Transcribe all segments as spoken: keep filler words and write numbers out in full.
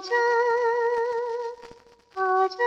आजा आजा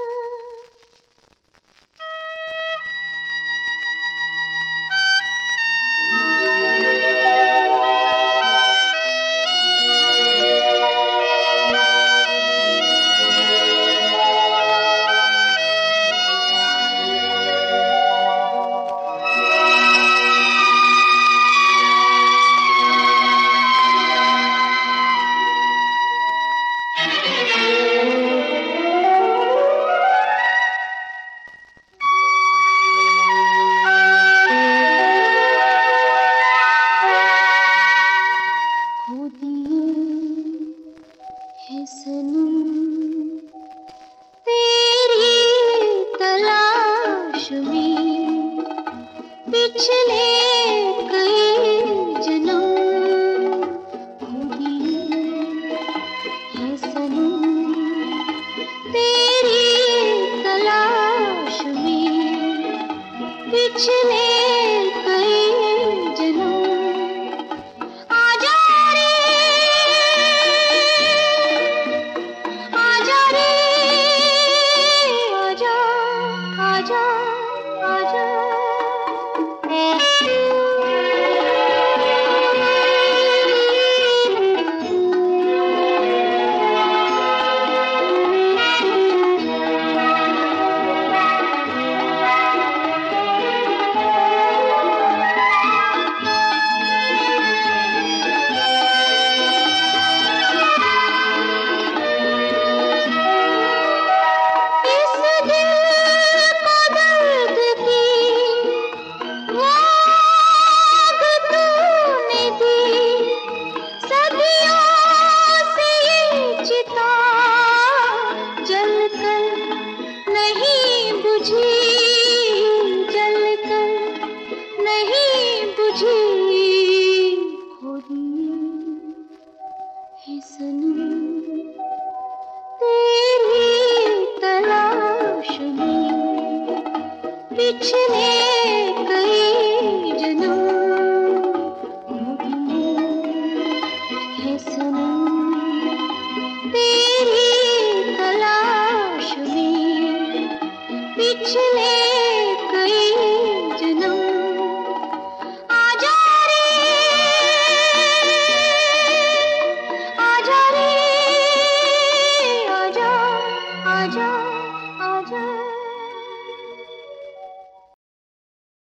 है सनम तेरी तलाश में पिछले कई जन्म खोई है सनम तेरी तलाश में पिछले है सनम तेरी तलाश में पिछले कई जन्म है सनम तेरी तलाश में पिछले कई जन्म आजा आजा